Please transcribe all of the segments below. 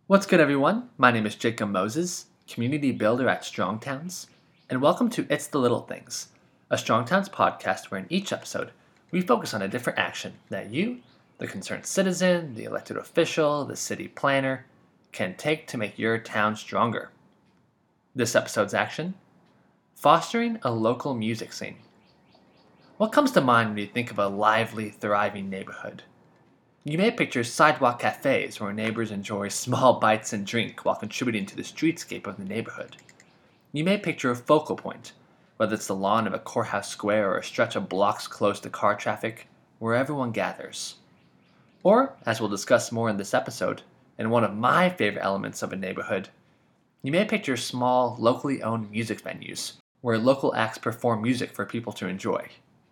What's good, everyone? My name is Jacob Moses, community builder at Strongtowns, and welcome to It's the Little Things, a Strongtowns podcast where in each episode we focus on a different action that you, the concerned citizen, the elected official, the city planner, can take to make your town stronger. This episode's action: fostering a local music scene. What comes to mind when you think of a lively, thriving neighborhood? You may picture sidewalk cafes where neighbors enjoy small bites and drink while contributing to the streetscape of the neighborhood. You may picture a focal point, whether it's the lawn of a courthouse square or a stretch of blocks closed to car traffic, where everyone gathers. Or, as we'll discuss more in this episode, and one of my favorite elements of a neighborhood, you may picture small, locally owned music venues, where local acts perform music for people to enjoy.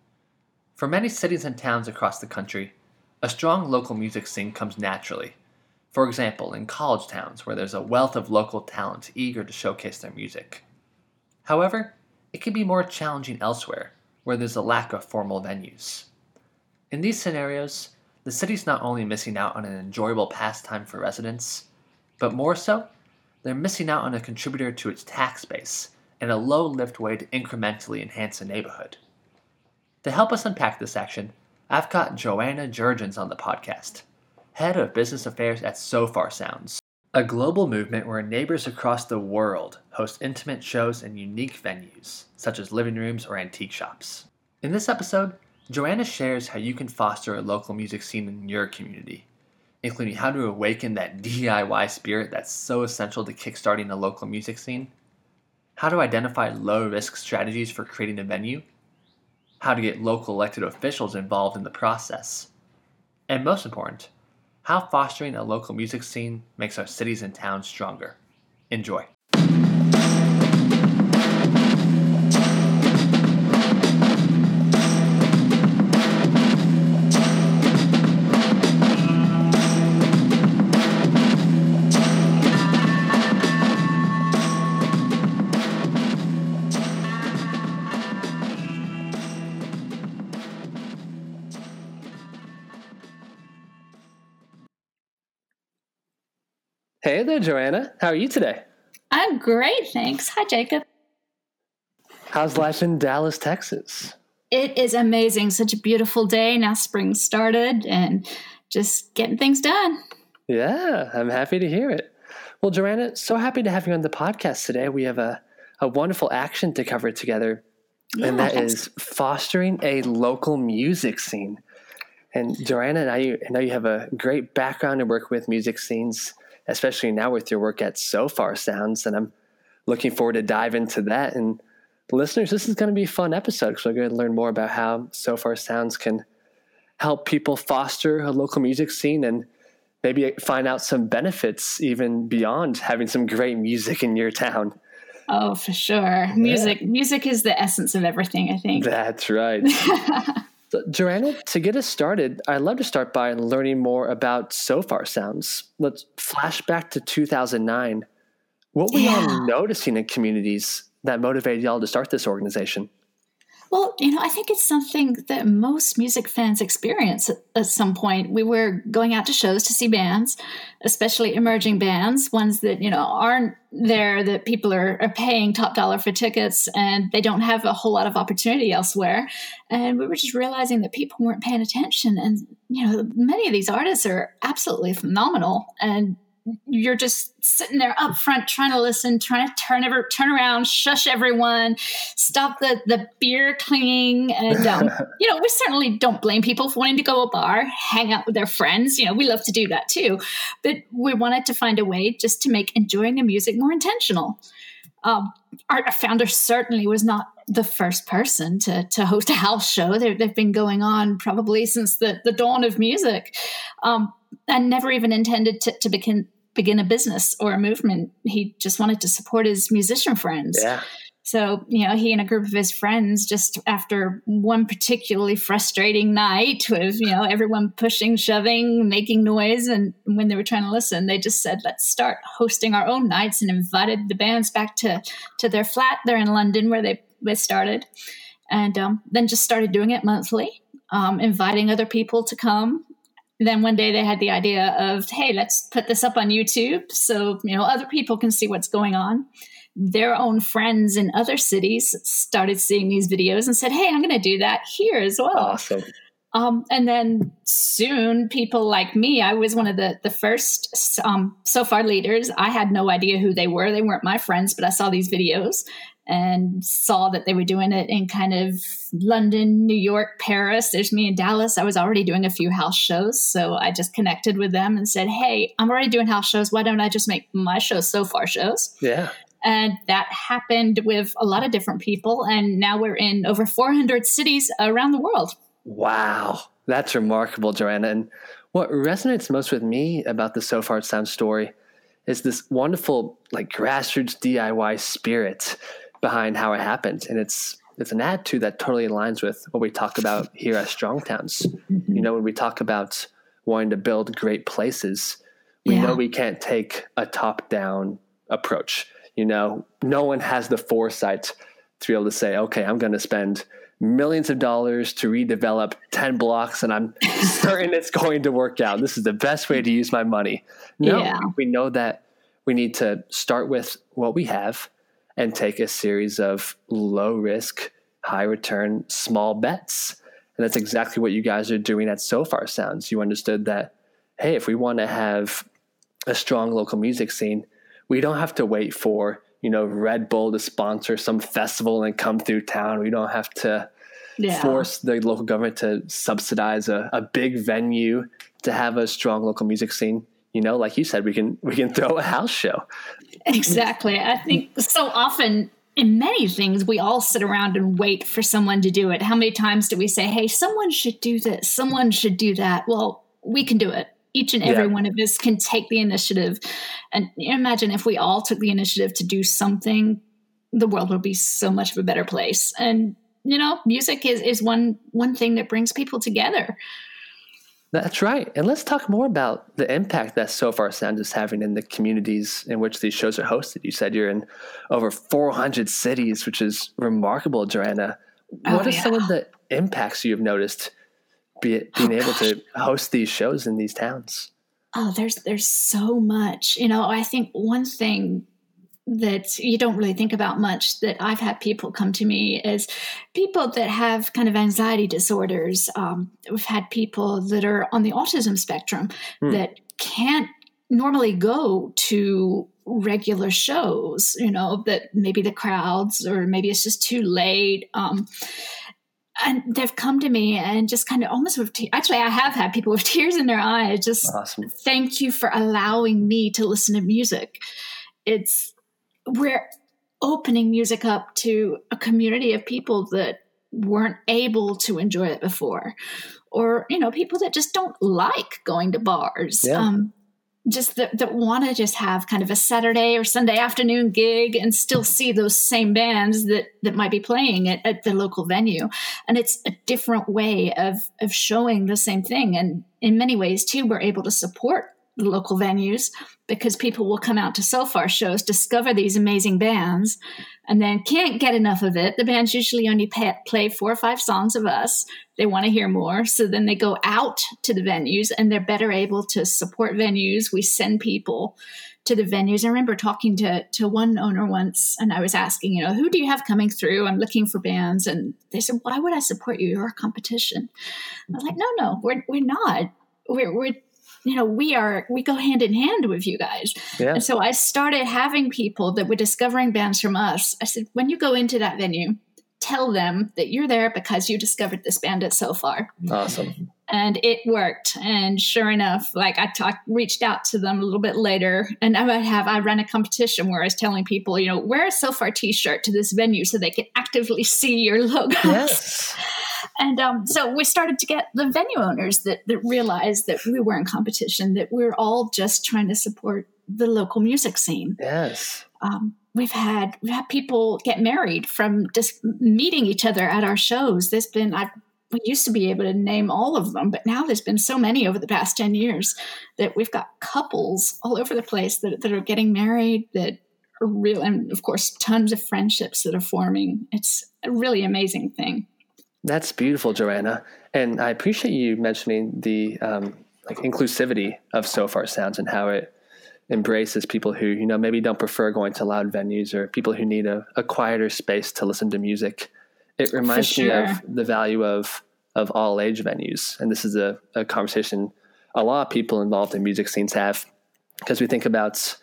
For many cities and towns across the country, a strong local music scene comes naturally. For example, in college towns where there's a wealth of local talent eager to showcase their music. However, it can be more challenging elsewhere, where there's a lack of formal venues. In these scenarios, the city's not only missing out on an enjoyable pastime for residents, but more so, they're missing out on a contributor to its tax base and a low-lift way to incrementally enhance a neighborhood. To help us unpack this action, I've got Joanna Jurgens on the podcast, head of business affairs at So Far Sounds, a global movement where neighbors across the world host intimate shows in unique venues, such as living rooms or antique shops. In this episode, Joanna shares how you can foster a local music scene in your community, including how to awaken that DIY spirit that's so essential to kickstarting a local music scene, how to identify low-risk strategies for creating a venue, how to get local elected officials involved in the process, and most important, how fostering a local music scene makes our cities and towns stronger. Enjoy. Hey there, Joanna. How are you today? I'm great, thanks. Hi, Jacob. How's life in Dallas, Texas? It is amazing. Such a beautiful day. Now spring started and just getting things done. Yeah, I'm happy to hear it. Well, Joanna, so happy to have you on the podcast today. We have a wonderful action to cover together, and that is fostering a local music scene. And Joanna, I know you have a great background in work with music scenes, especially now with your work at So Far Sounds, and I'm looking forward to dive into that. And listeners, this is going to be a fun episode because we're going to learn more about how So Far Sounds can help people foster a local music scene and maybe find out some benefits even beyond having some great music in your town. Oh, for sure. Music is the essence of everything, I think. That's right. So, Joanna, to get us started, I'd love to start by learning more about So Far Sounds. Let's flash back to 2009. What were y'all noticing in communities that motivated y'all to start this organization? Well, I think it's something that most music fans experience at some point. We were going out to shows to see bands, especially emerging bands, ones that, aren't there, that people are paying top dollar for tickets and they don't have a whole lot of opportunity elsewhere. And we were just realizing that people weren't paying attention. And, many of these artists are absolutely phenomenal. And you're just sitting there up front trying to listen, trying to turn around, shush everyone, stop the beer clinging. And, we certainly don't blame people for wanting to go to a bar, hang out with their friends. We love to do that too. But we wanted to find a way just to make enjoying the music more intentional. Our founder certainly was not the first person to host a house show. They've been going on probably since the dawn of music. And never even intended to begin a business or a movement. He just wanted to support his musician friends. Yeah. So, he and a group of his friends, just after one particularly frustrating night with, everyone pushing, shoving, making noise, and when they were trying to listen, they just said, let's start hosting our own nights, and invited the bands back to their flat there in London where they started. And then just started doing it monthly, inviting other people to come. then one day they had the idea of, hey, let's put this up on YouTube so, other people can see what's going on. Their own friends in other cities started seeing these videos and said, hey, I'm going to do that here as well. Awesome. And then soon people like me, I was one of the first Sofar leaders. I had no idea who they were. They weren't my friends, but I saw these videos and saw that they were doing it in kind of London, New York, Paris. There's me in Dallas. I was already doing a few house shows. So I just connected with them and said, hey, I'm already doing house shows. Why don't I just make my shows Sofar shows? Yeah. And that happened with a lot of different people. And now we're in over 400 cities around the world. Wow. That's remarkable, Joanna. And what resonates most with me about the Sofar Sound story is this wonderful, grassroots DIY spirit behind how it happened. And it's an attitude that totally aligns with what we talk about here at Strong Towns. Mm-hmm. When we talk about wanting to build great places, we know we can't take a top-down approach. No one has the foresight to be able to say, okay, I'm going to spend millions of dollars to redevelop 10 blocks and I'm certain it's going to work out. This is the best way to use my money. No, we know that we need to start with what we have and take a series of low risk, high return, small bets. And that's exactly what you guys are doing at Sofar Sounds. You understood that, hey, if we want to have a strong local music scene, we don't have to wait for, Red Bull to sponsor some festival and come through town. We don't have to force the local government to subsidize a big venue to have a strong local music scene. Like you said, we can throw a house show. Exactly. I think so often in many things, we all sit around and wait for someone to do it. How many times do we say, hey, someone should do this, someone should do that? Well, we can do it. Each and every one of us can take the initiative. And imagine if we all took the initiative to do something, the world would be so much of a better place. And, music is one thing that brings people together. That's right. And let's talk more about the impact that Sofar Sound is having in the communities in which these shows are hosted. You said you're in over 400 cities, which is remarkable, Joanna. What are some of the impacts you've noticed being able to host these shows in these towns? Oh, there's so much. I think one thing that you don't really think about much that I've had people come to me is people that have kind of anxiety disorders. We've had people that are on the autism spectrum that can't normally go to regular shows, that maybe the crowds or maybe it's just too late. And they've come to me and just kind of almost with actually, I have had people with tears in their eyes. Just awesome. Thank you for allowing me to listen to music. We're opening music up to a community of people that weren't able to enjoy it before, or people that just don't like going to bars. Just that want to just have kind of a Saturday or Sunday afternoon gig and still see those same bands that might be playing at the local venue. And it's a different way of showing the same thing. And in many ways, too, we're able to support the local venues because people will come out to Sofar shows, discover these amazing bands, and then can't get enough of it. The bands usually only play 4 or 5 songs of us. They want to hear more. So then they go out to the venues and they're better able to support venues. We send people to the venues. I remember talking to one owner once and I was asking, who do you have coming through? I'm looking for bands. And they said, why would I support you? You're a competition. I was like, no, we're not. We go hand in hand with you guys. Yeah. And so I started having people that were discovering bands from us. I said, when you go into that venue, tell them that you're there because you discovered this band at Sofar. Awesome. And it worked. And sure enough, reached out to them a little bit later. And I ran a competition where I was telling people, wear a Sofar t-shirt to this venue so they can actively see your logo. Yes. And so we started to get the venue owners that realized that we were in competition, that we're all just trying to support the local music scene. Yes. We've had people get married from just meeting each other at our shows. We used to be able to name all of them, but now there's been so many over the past 10 years that we've got couples all over the place that are getting married, that are real, and of course, tons of friendships that are forming. It's a really amazing thing. That's beautiful, Joanna. And I appreciate you mentioning the like inclusivity of So Far Sounds and how it embraces people who, you know, maybe don't prefer going to loud venues or people who need a quieter space to listen to music. It reminds me of the value of all age venues. And this is a conversation a lot of people involved in music scenes have, because we think about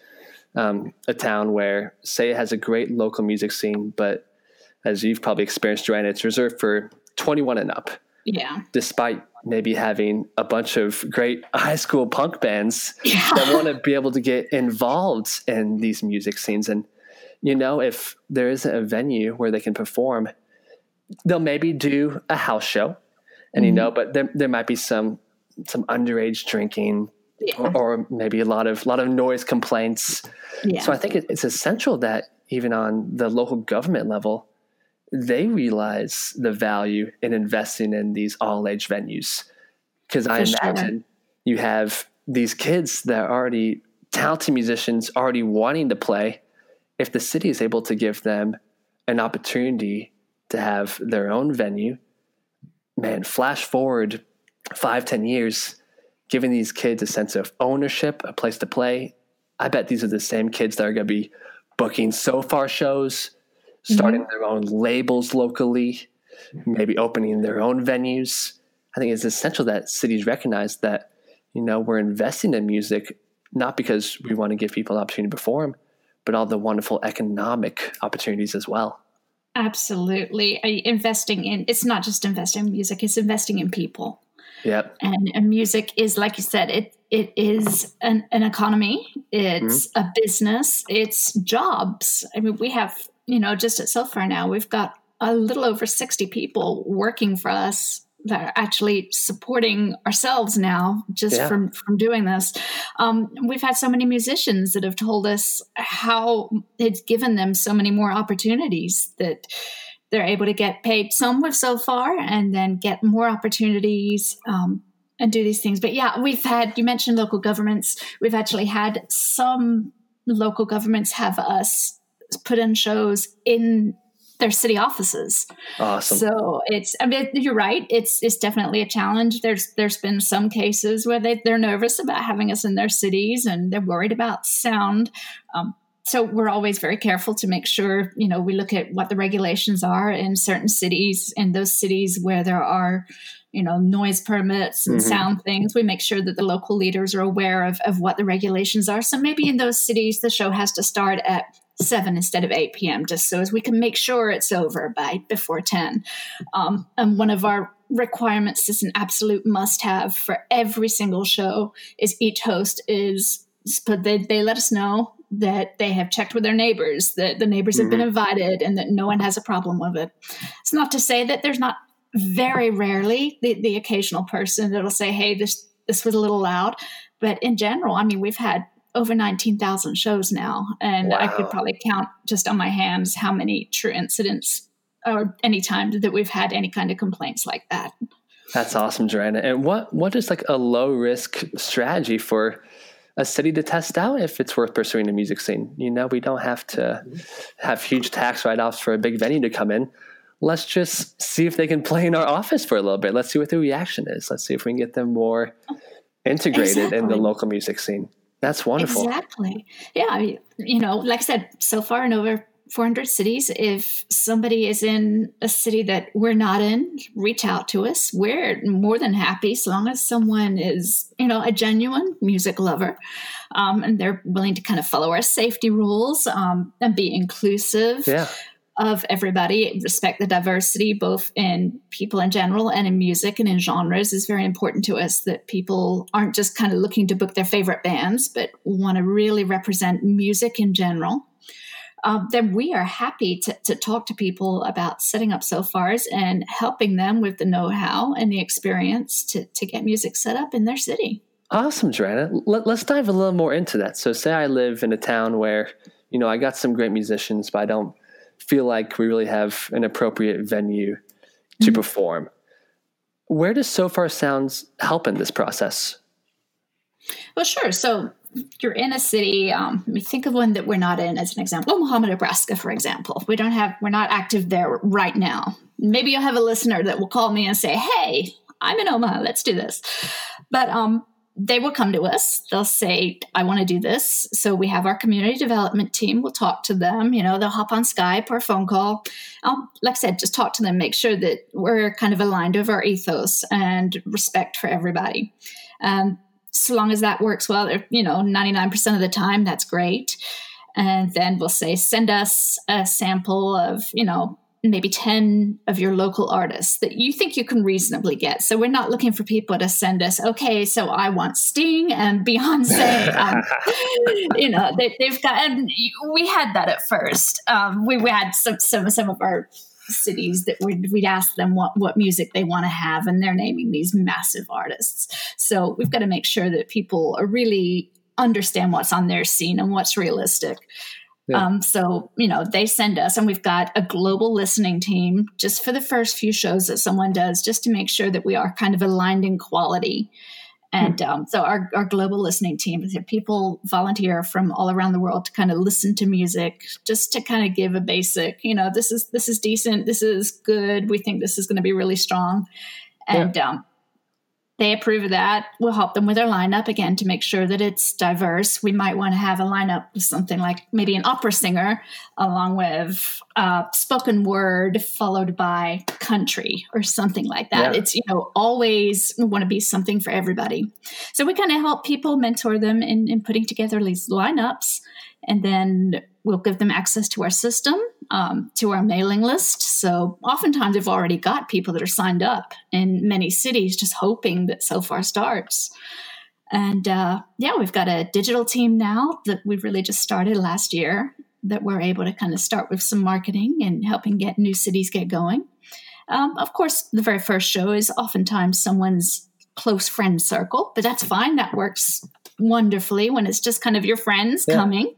a town where, say, it has a great local music scene, but as you've probably experienced, Joanna, it's reserved for 21 and up. Yeah. Despite maybe having a bunch of great high school punk bands that want to be able to get involved in these music scenes. And, you know, if there isn't a venue where they can perform, they'll maybe do a house show. And, you know, but there might be some underage drinking or maybe a lot of noise complaints. Yeah. So I think it's essential that even on the local government level, they realize the value in investing in these all-age venues. Because I imagine you have these kids that are already talented musicians already wanting to play. If the city is able to give them an opportunity to have their own venue, man, flash forward 5-10 years, giving these kids a sense of ownership, a place to play. I bet these are the same kids that are going to be booking So Far shows, starting their own labels locally, maybe opening their own venues. I think it's essential that cities recognize that, you know, we're investing in music, not because we want to give people an opportunity to perform, but all the wonderful economic opportunities as well. Absolutely. Investing in, it's not just investing in music, it's investing in people. Yep. And music is, like you said, it is an economy. It's a business. It's jobs. I mean, we have, you know, just at So Far now, we've got a little over 60 people working for us that are actually supporting ourselves now just from doing this. We've had so many musicians that have told us how it's given them so many more opportunities, that they're able to get paid some with So Far and then get more opportunities and do these things. But yeah, you mentioned local governments. We've actually had some local governments have us put in shows in their city offices. Awesome. So I mean, you're right. It's definitely a challenge. There's been some cases where they're nervous about having us in their cities and they're worried about sound. So we're always very careful to make sure, you know, we look at what the regulations are in certain cities, in those cities where there are, you know, noise permits and sound things. We make sure that the local leaders are aware of what the regulations are. So maybe in those cities, the show has to start at 7 instead of 8 p.m., just so as we can make sure it's over before 10. And one of our requirements is an absolute must-have for every single show is each host they let us know that they have checked with their neighbors, that the neighbors have been invited, and that no one has a problem with it. It's not to say that there's not very rarely the occasional person that'll say, hey, this was a little loud. But in general, I mean, we've had over 19,000 shows now, and I could probably count just on my hands how many true incidents or any time that we've had any kind of complaints like that. That's awesome, Joanna. And what is like a low risk strategy for a city to test out if it's worth pursuing a music scene? You know, we don't have to have huge tax write-offs for a big venue to come in. Let's just see if they can play in our office for a little bit. Let's see what the reaction is. Let's see if we can get them more integrated in the local music scene. That's wonderful. Exactly. Yeah. You know, like I said, So Far in over 400 cities, if somebody is in a city that we're not in, reach out to us. We're more than happy, so long as someone is, you know, a genuine music lover, and they're willing to kind of follow our safety rules and be inclusive of everybody, respect the diversity, both in people in general and in music and in genres, is very important to us, that people aren't just kind of looking to book their favorite bands, but want to really represent music in general. Then we are happy to talk to people about setting up So Fars and helping them with the know-how and the experience to get music set up in their city. Awesome, Joanna. Let's dive a little more into that. So say I live in a town where, you know, I got some great musicians, but I don't feel like we really have an appropriate venue to perform. Where does So Far Sounds help in this process? Well, sure. So you're in a city. Think of one that we're not in as an example. Omaha, Nebraska, for example. We're not active there right now. Maybe you'll have a listener that will call me and say, hey, I'm in Omaha. Let's do this. But they will come to us. They'll say, I want to do this. So we have our community development team. We'll talk to them. They'll hop on Skype or phone call. Like I said, just talk to them, make sure that we're kind of aligned with our ethos and respect for everybody. So long as that works well, 99% of the time, that's great. And then we'll say, send us a sample of, maybe 10 of your local artists that you think you can reasonably get. So we're not looking for people to send us, okay, so I want Sting and Beyonce. They've got, and we had that at first. We had some of our cities that we'd ask them what music they want to have, and they're naming these massive artists. So we've got to make sure that people are really understand what's on their scene and what's realistic. Yeah. So they send us, and we've got a global listening team just for the first few shows that someone does, just to make sure that we are kind of aligned in quality. And so our global listening team, people volunteer from all around the world to kind of listen to music, just to kind of give a basic, this is decent, this is good, we think this is going to be really strong. And they approve of that. We'll help them with their lineup again to make sure that it's diverse. We might want to have a lineup with something like maybe an opera singer along with spoken word followed by country or something like that. Yeah. It's, always want to be something for everybody. So we kind of help people, mentor them in putting together these lineups. And then we'll give them access to our system, to our mailing list. So oftentimes we've already got people that are signed up in many cities, just hoping that So Far starts. And we've got a digital team now that we've really just started last year, that we're able to kind of start with some marketing and helping get new cities get going. Of course, the very first show is oftentimes someone's close friend circle, but that's fine. That works wonderfully when it's just kind of your friends coming.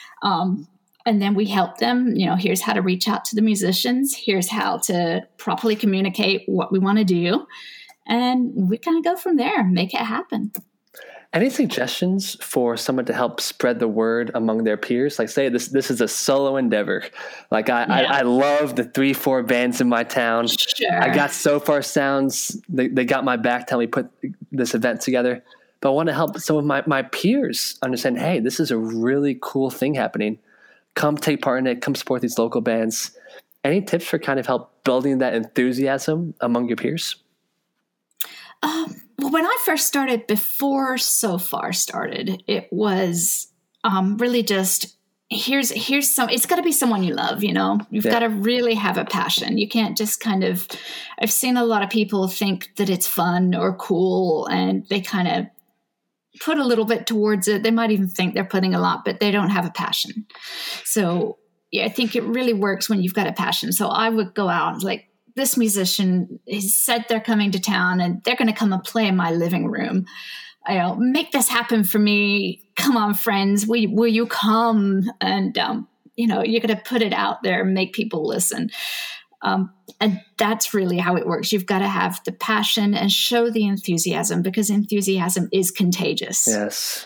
And then we help them, here's how to reach out to the musicians. Here's how to properly communicate what we want to do. And we kind of go from there, make it happen. Any suggestions for someone to help spread the word among their peers? Like, say this is a solo endeavor. Like I love the 3-4 bands in my town. Sure. I got So Far Sounds. They got my back telling me put this event together. But I want to help some of my peers understand, hey, this is a really cool thing happening. Come take part in it. Come support these local bands. Any tips for kind of help building that enthusiasm among your peers? Well, when I first started, before So Far started, it was really just, here's some, it's got to be someone you love, You've got to really have a passion. You can't just kind of, I've seen a lot of people think that it's fun or cool, and they kind of put a little bit towards it. They might even think they're putting a lot, but they don't have a passion. So I think it really works when you've got a passion. So I would go out like, this musician has said they're coming to town and they're going to come and play in my living room. Make this happen for me. Come on, friends. Will you come? And, you're going to put it out there and make people listen. And that's really how it works. You've got to have the passion and show the enthusiasm, because enthusiasm is contagious. Yes.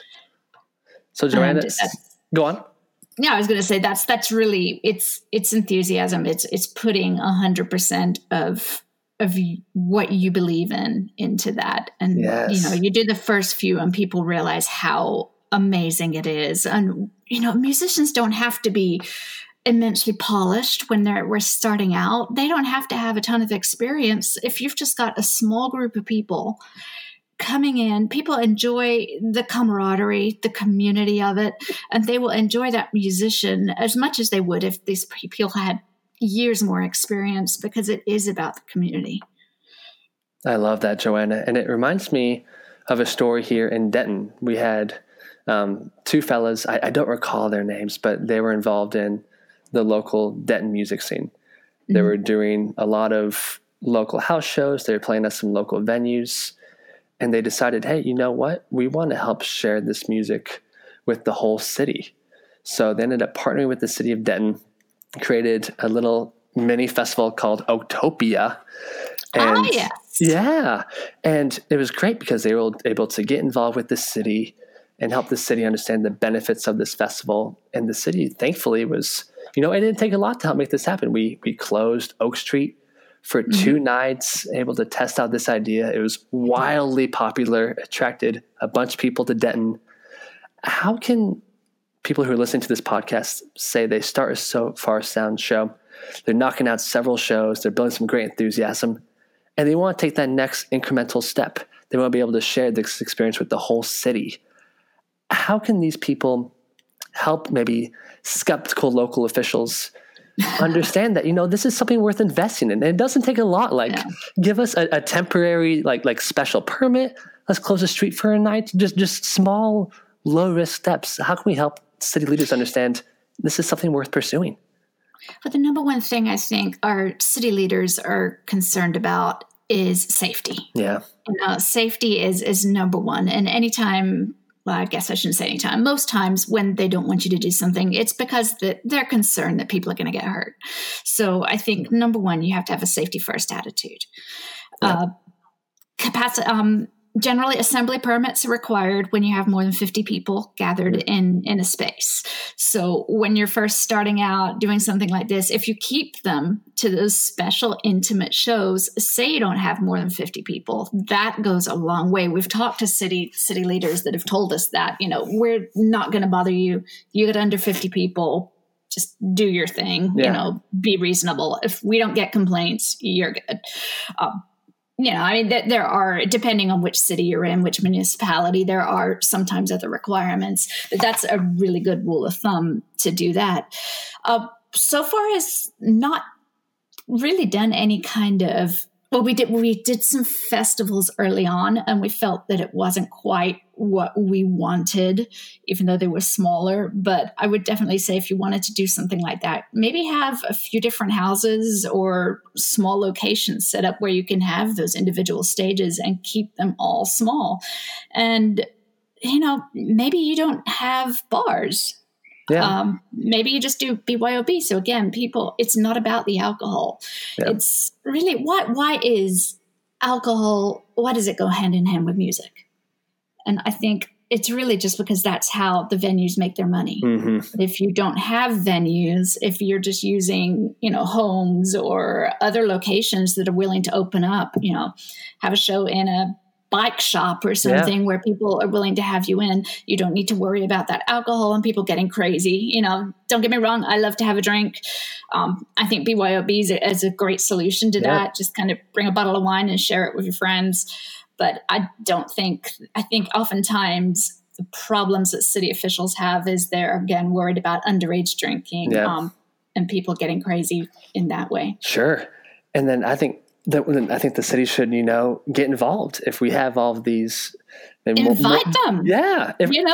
So Joanna, go on. Yeah, I was going to say that's really it's enthusiasm. It's putting 100% of what you believe in into that, and you do the first few, and people realize how amazing it is. And musicians don't have to be immensely polished when we're starting out. They don't have to have a ton of experience. If you've just got a small group of people coming in, people enjoy the camaraderie, the community of it, and they will enjoy that musician as much as they would if these people had years more experience, because it is about the community. I love that, Joanna. And it reminds me of a story here in Denton. We had two fellas, I don't recall their names, but they were involved in the local Denton music scene. They were doing a lot of local house shows. They were playing at some local venues. And they decided, hey, you know what? We want to help share this music with the whole city. So they ended up partnering with the city of Denton, created a little mini festival called Oaktopia. And yes. Yeah. And it was great because they were able to get involved with the city and help the city understand the benefits of this festival. And the city, thankfully, was, it didn't take a lot to help make this happen. We closed Oak Street for 2 nights, able to test out this idea. It was wildly popular, attracted a bunch of people to Denton. How can people who are listening to this podcast say they start a So Far Sound show, they're knocking out several shows, they're building some great enthusiasm, and they want to take that next incremental step? They want to be able to share this experience with the whole city. How can these people help maybe skeptical local officials understand that, this is something worth investing in? And it doesn't take a lot. Give us a temporary, like special permit. Let's close the street for a night. Just small, low risk steps. How can we help city leaders understand this is something worth pursuing? But the number one thing I think our city leaders are concerned about is safety. Yeah. Safety is number one. And anytime, well, I guess I shouldn't say anytime, most times when they don't want you to do something, it's because they're concerned that people are going to get hurt. So I think number one, you have to have a safety first attitude. Yeah. Generally, assembly permits are required when you have more than 50 people gathered in a space. So when you're first starting out doing something like this, if you keep them to those special intimate shows, say you don't have more than 50 people, that goes a long way. We've talked to city leaders that have told us that, we're not going to bother you. You get under 50 people, just do your thing, be reasonable. If we don't get complaints, you're good. There are, depending on which city you're in, which municipality, there are sometimes other requirements, but that's a really good rule of thumb to do that. So far has not really done any kind of, we did some festivals early on, and we felt that it wasn't quite what we wanted, even though they were smaller. But I would definitely say if you wanted to do something like that, maybe have a few different houses or small locations set up where you can have those individual stages and keep them all small. And, maybe you don't have bars. Yeah. Maybe you just do BYOB. So again, people, it's not about the alcohol. Yeah. It's really, why is alcohol, why does it go hand in hand with music? And I think it's really just because that's how the venues make their money. Mm-hmm. If you don't have venues, if you're just using, homes or other locations that are willing to open up, have a show in a bike shop or something where people are willing to have you in, you don't need to worry about that alcohol and people getting crazy. Don't get me wrong, I love to have a drink. I think BYOB is a great solution to that. Just kind of bring a bottle of wine and share it with your friends. But I think oftentimes the problems that city officials have is they're, again, worried about underage drinking and people getting crazy in that way. Sure. And then I think the city should, get involved. If we have all of these, invite them. Yeah.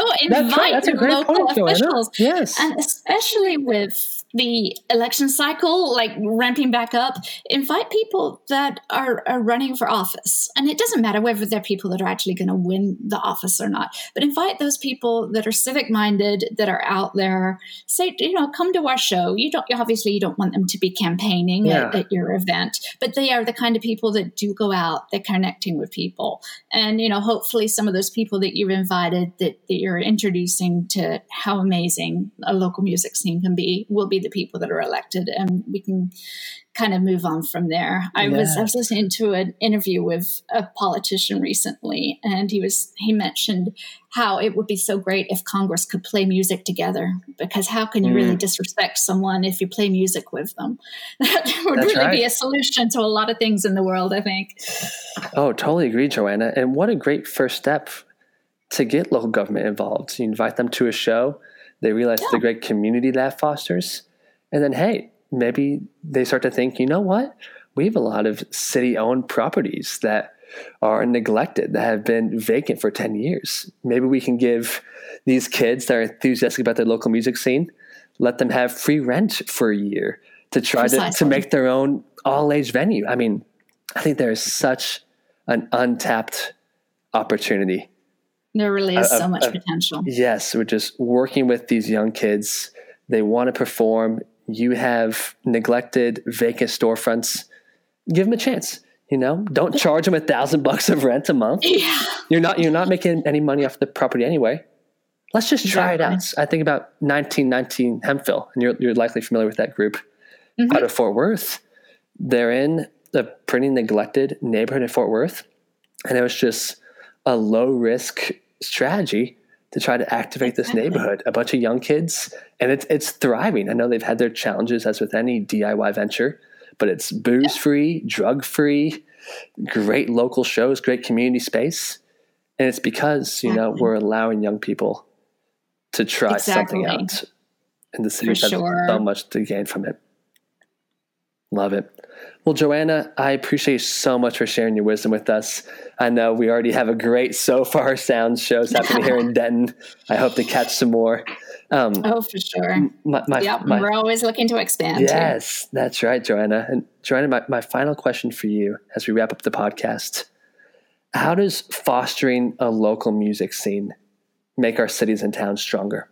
Invite that's local officials. Yes. And especially with the election cycle, like ramping back up, invite people that are running for office. And it doesn't matter whether they're people that are actually going to win the office or not, but invite those people that are civic minded, that are out there. Say, come to our show. You don't want them to be campaigning at your event, but they are the kind of people that do go out, they're connecting with people. And, hopefully some of those people that you've invited, that you're introducing to how amazing a local music scene can be, will be the people that are elected, and we can kind of move on from there. I was listening to an interview with a politician recently, and he mentioned how it would be so great if Congress could play music together, because how can you really disrespect someone if you play music with them? That would be a solution to a lot of things in the world, I think. Oh, totally agree, Joanna. And what a great first step to get local government involved. You invite them to a show, they realize the great community that fosters, and then, hey, maybe they start to think, you know what? We have a lot of city-owned properties that are neglected, that have been vacant for 10 years. Maybe we can give these kids that are enthusiastic about their local music scene, let them have free rent for a year to try to make their own all-age venue. I mean, I think there is such an untapped opportunity. There really is so much potential. Yes, we're just working with these young kids. They want to perform. You have neglected, vacant storefronts. Give them a chance. Don't charge them $1,000 of rent a month. Yeah. You're not making any money off the property anyway. Let's just try it out. I think about 1919 Hemphill, and you're likely familiar with that group out of Fort Worth. They're in a pretty neglected neighborhood in Fort Worth. And it was just a low risk strategy to try to activate this neighborhood, a bunch of young kids, and it's thriving. I know they've had their challenges as with any DIY venture, but it's booze free, drug free, great local shows, great community space. And it's because, we're allowing young people to try something out. And the city has so much to gain from it. Love it. Well, Joanna, I appreciate you so much for sharing your wisdom with us. I know we already have a great So Far Sounds shows happening here in Denton. I hope to catch some more. For sure. We're always looking to expand. Yes, that's right, Joanna. And Joanna, my final question for you as we wrap up the podcast. How does fostering a local music scene make our cities and towns stronger?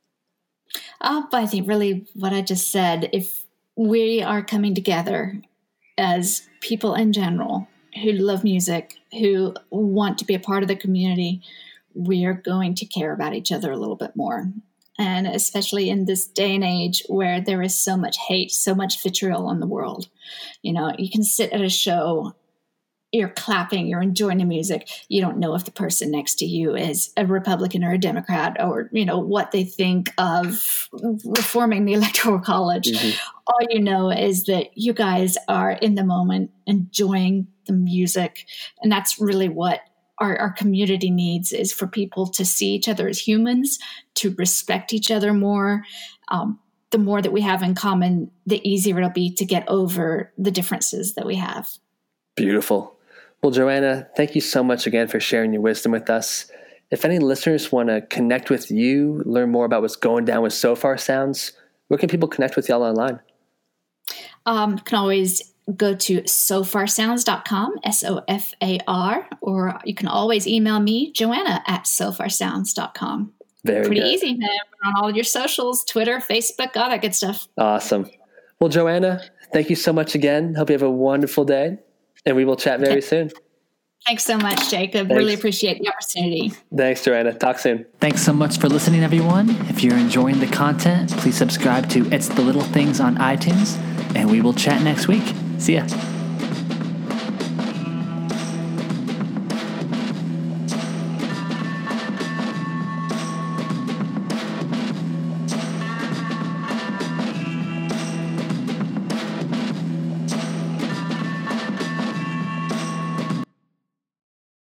I think really what I just said, if we are coming together as people in general who love music, who want to be a part of the community, we are going to care about each other a little bit more. And especially in this day and age where there is so much hate, so much vitriol in the world. You can sit at a show, you're clapping, you're enjoying the music. You don't know if the person next to you is a Republican or a Democrat or, what they think of reforming the Electoral College. Mm-hmm. All you know is that you guys are in the moment enjoying the music. And that's really what our community needs, is for people to see each other as humans, to respect each other more. The more that we have in common, the easier it'll be to get over the differences that we have. Beautiful. Well, Joanna, thank you so much again for sharing your wisdom with us. If any listeners want to connect with you, learn more about what's going down with So Far Sounds, where can people connect with y'all online? You can always go to sofarsounds.com, SOFAR, or you can always email me, Joanna, at sofarsounds.com. Pretty easy, man. We're on all your socials, Twitter, Facebook, all that good stuff. Awesome. Well, Joanna, thank you so much again. Hope you have a wonderful day. And we will chat very soon. Thanks so much, Jacob. Really appreciate the opportunity. Thanks, Joanna. Talk soon. Thanks so much for listening, everyone. If you're enjoying the content, please subscribe to It's the Little Things on iTunes, and we will chat next week. See ya.